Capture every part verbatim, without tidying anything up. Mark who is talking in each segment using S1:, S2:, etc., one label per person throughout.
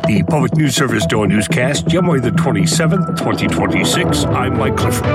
S1: The Public News Service Dawn Newscast, January the twenty-seventh, twenty twenty-six. I'm Mike Clifford.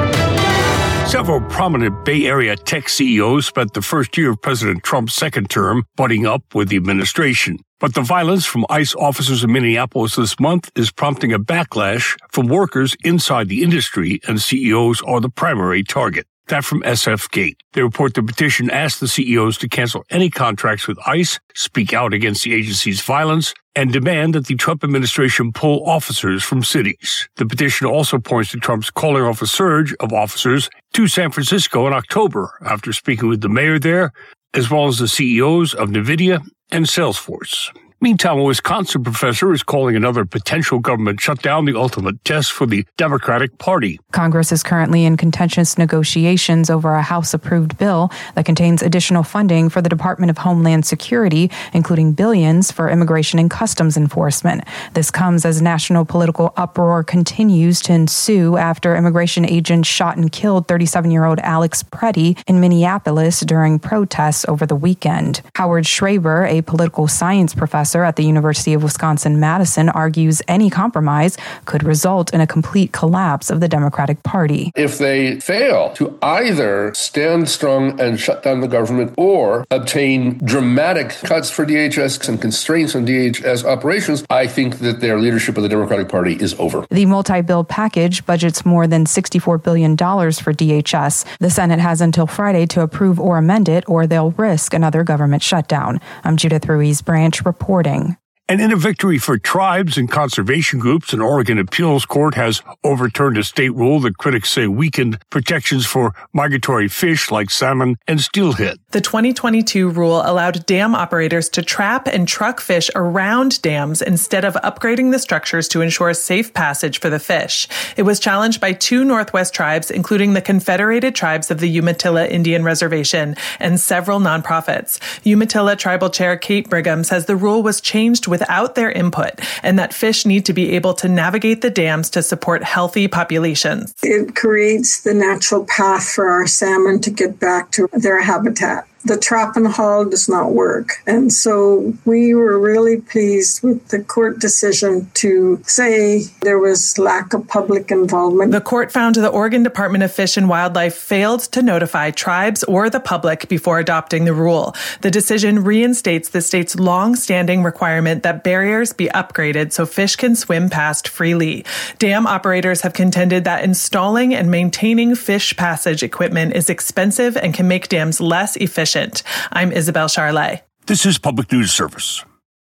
S1: Several prominent Bay Area tech C E Os spent the first year of President Trump's second term butting up with the administration. But the violence from ICE officers in Minneapolis this month is prompting a backlash from workers inside the industry, and C E Os are the primary target. That from S F Gate. They report the petition asked the C E Os to cancel any contracts with ICE, speak out against the agency's violence, and demand that the Trump administration pull officers from cities. The petition also points to Trump's calling off a surge of officers to San Francisco in October after speaking with the mayor there, as well as the C E Os of NVIDIA and Salesforce. Meantime, a Wisconsin professor is calling another potential government shutdown the ultimate test for the Democratic Party.
S2: Congress is currently in contentious negotiations over a House-approved bill that contains additional funding for the Department of Homeland Security, including billions for immigration and customs enforcement. This comes as national political uproar continues to ensue after immigration agents shot and killed thirty-seven-year-old Alex Preddy in Minneapolis during protests over the weekend. Howard Schraber, a political science professor at the University of Wisconsin-Madison, argues any compromise could result in a complete collapse of the Democratic Party.
S3: If they fail to either stand strong and shut down the government or obtain dramatic cuts for D H S and constraints on D H S operations, I think that their leadership of the Democratic Party is over.
S2: The multi-bill package budgets more than sixty-four billion dollars for D H S. The Senate has until Friday to approve or amend it, or they'll risk another government shutdown. I'm Judith Ruiz-Branch reporting.
S1: And in a victory for tribes and conservation groups, an Oregon appeals court has overturned a state rule that critics say weakened protections for migratory fish like salmon and steelhead.
S4: The twenty twenty-two rule allowed dam operators to trap and truck fish around dams instead of upgrading the structures to ensure safe passage for the fish. It was challenged by two Northwest tribes, including the Confederated Tribes of the Umatilla Indian Reservation and several nonprofits. Umatilla Tribal Chair Kate Brigham says the rule was changed with without their input, and that fish need to be able to navigate the dams to support healthy populations.
S5: It creates the natural path for our salmon to get back to their habitat. The trap and haul does not work. And so we were really pleased with the court decision to say there was lack of public involvement.
S4: The court found the Oregon Department of Fish and Wildlife failed to notify tribes or the public before adopting the rule. The decision reinstates the state's long-standing requirement that barriers be upgraded so fish can swim past freely. Dam operators have contended that installing and maintaining fish passage equipment is expensive and can make dams less efficient. I'm Isabel Charlet.
S1: This is Public News Service.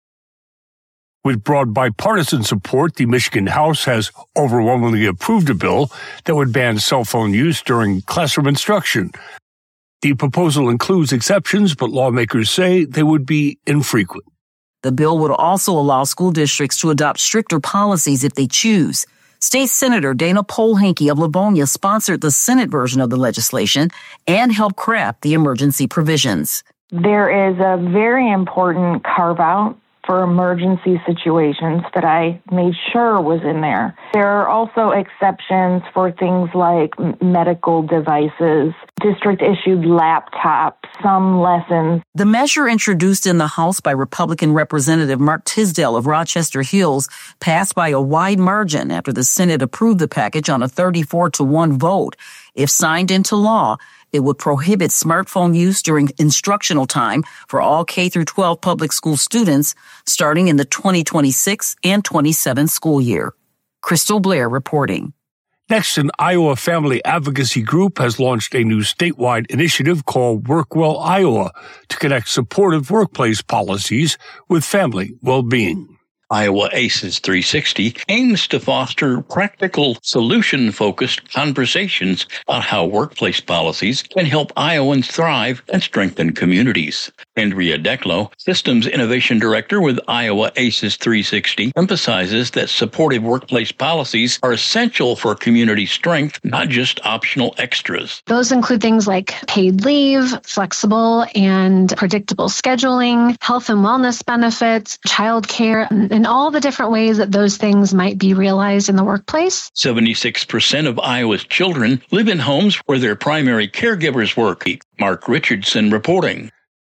S1: With broad bipartisan support, the Michigan House has overwhelmingly approved a bill that would ban cell phone use during classroom instruction. The proposal includes exceptions, but lawmakers say they would be infrequent.
S6: The bill would also allow school districts to adopt stricter policies if they choose. State Senator Dana Polehanke of Livonia sponsored the Senate version of the legislation and helped craft the emergency provisions.
S7: There is a very important carve-out for emergency situations that I made sure was in there. There are also exceptions for things like medical devices, district-issued laptops, some lessons.
S6: The measure introduced in the House by Republican Representative Mark Tisdale of Rochester Hills passed by a wide margin after the Senate approved the package on a thirty-four to one vote. If signed into law, it would prohibit smartphone use during instructional time for all K through twelve public school students starting in the twenty twenty-six and twenty-seven school year. Crystal Blair reporting.
S1: Next, an Iowa family advocacy group has launched a new statewide initiative called WorkWell Iowa to connect supportive workplace policies with family well-being.
S8: Iowa ACES three sixty aims to foster practical, solution-focused conversations about how workplace policies can help Iowans thrive and strengthen communities. Andrea Declo, Systems Innovation Director with Iowa ACES three sixty, emphasizes that supportive workplace policies are essential for community strength, not just optional extras.
S9: Those include things like paid leave, flexible and predictable scheduling, health and wellness benefits, childcare, and all the different ways that those things might be realized in the workplace.
S8: seventy-six percent of Iowa's children live in homes where their primary caregivers work. Mark Richardson reporting.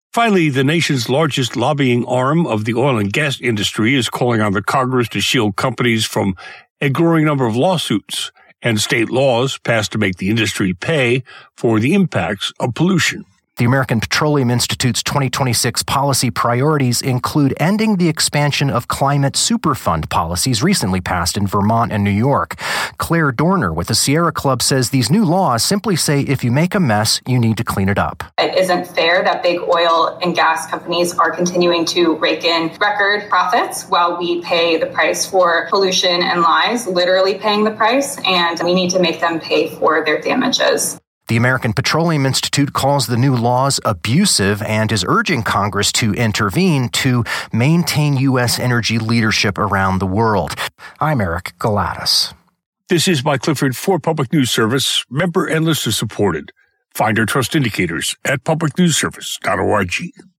S1: Finally, the nation's largest lobbying arm of the oil and gas industry is calling on the Congress to shield companies from a growing number of lawsuits and state laws passed to make the industry pay for the impacts of pollution.
S10: The American Petroleum Institute's twenty twenty-six policy priorities include ending the expansion of climate superfund policies recently passed in Vermont and New York. Claire Dorner with the Sierra Club says these new laws simply say if you make a mess, you need to clean it up.
S11: It isn't fair that big oil and gas companies are continuing to rake in record profits while we pay the price for pollution and lies, literally paying the price, and we need to make them pay for their damages.
S10: The American Petroleum Institute calls the new laws abusive and is urging Congress to intervene to maintain U S energy leadership around the world. I'm Eric Galatas.
S1: This is Mike Clifford for Public News Service, member and listener supported. Find our trust indicators at public news service dot org.